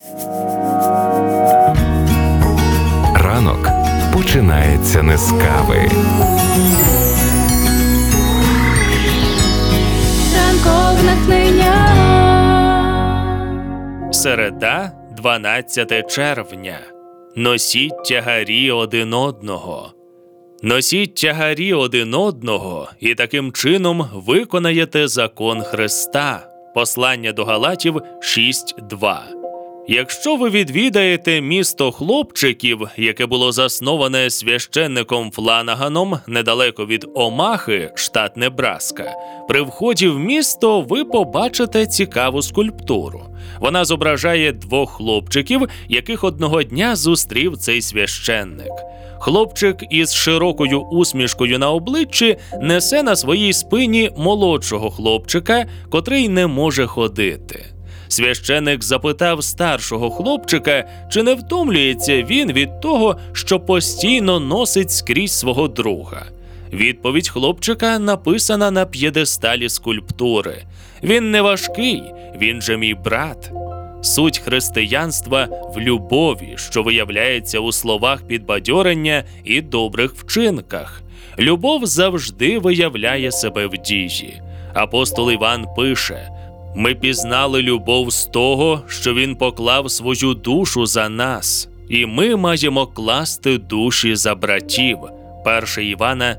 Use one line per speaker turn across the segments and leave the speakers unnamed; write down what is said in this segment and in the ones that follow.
Ранок починається не з кави.
Ранкове натхнення.
Середа, 12 червня. Носіть тягарі один одного. Носіть тягарі один одного, і таким чином виконаєте закон Христа. Послання до Галатів 6:2. Якщо ви відвідаєте місто хлопчиків, яке було засноване священником Фланаганом недалеко від Омахи, штат Небраска, при вході в місто ви побачите цікаву скульптуру. Вона зображає двох хлопчиків, яких одного дня зустрів цей священник. Хлопчик із широкою усмішкою на обличчі несе на своїй спині молодшого хлопчика, котрий не може ходити. Священик запитав старшого хлопчика, чи не втомлюється він від того, що постійно носить скрізь свого друга. Відповідь хлопчика написана на п'єдесталі скульптури. «Він не важкий, він же мій брат». Суть християнства в любові, що виявляється у словах підбадьорення і добрих вчинках. Любов завжди виявляє себе в дії. Апостол Іван пише: «Ми пізнали любов з того, що Він поклав свою душу за нас, і ми маємо класти душі за братів». 1 Івана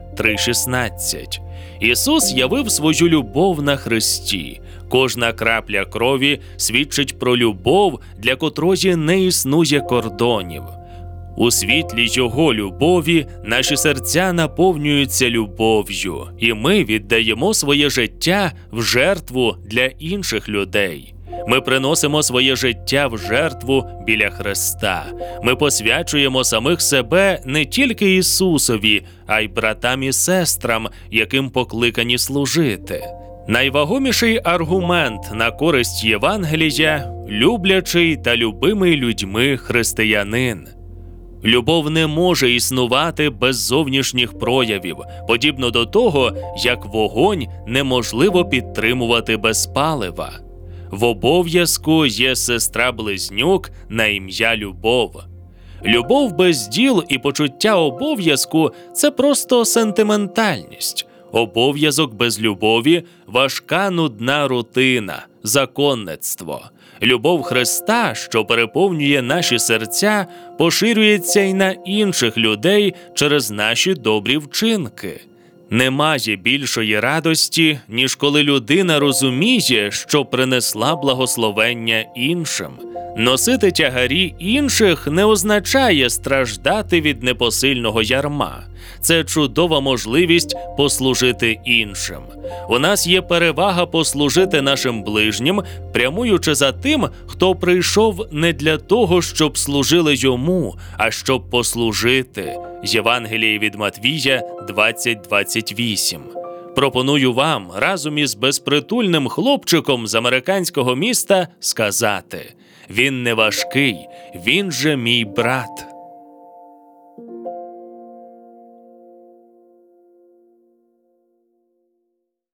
3,16. Ісус явив свою любов на хресті. Кожна крапля крові свідчить про любов, для котрої не існує кордонів. У світлі Його любові наші серця наповнюються любов'ю, і ми віддаємо своє життя в жертву для інших людей. Ми приносимо своє життя в жертву біля Христа. Ми посвячуємо самих себе не тільки Ісусові, а й братам і сестрам, яким покликані служити. Найвагоміший аргумент на користь Євангелія – люблячий та любимий людьми християнин. Любов не може існувати без зовнішніх проявів, подібно до того, як вогонь неможливо підтримувати без палива. В обов'язку є сестра-близнюк на ім'я Любов. Любов без діл і почуття обов'язку – це просто сентиментальність. Обов'язок без любові – важка нудна рутина, законництво. Любов Христа, що переповнює наші серця, поширюється й на інших людей через наші добрі вчинки. Немає більшої радості, ніж коли людина розуміє, що принесла благословення іншим. Носити тягарі інших не означає страждати від непосильного ярма. Це чудова можливість послужити іншим. У нас є перевага послужити нашим ближнім, прямуючи за тим, хто прийшов не для того, щоб служили йому, а щоб послужити. Євангеліє від Матвія 20:28. Пропоную вам разом із безпритульним хлопчиком з американського міста сказати: «Він не важкий, він же мій брат».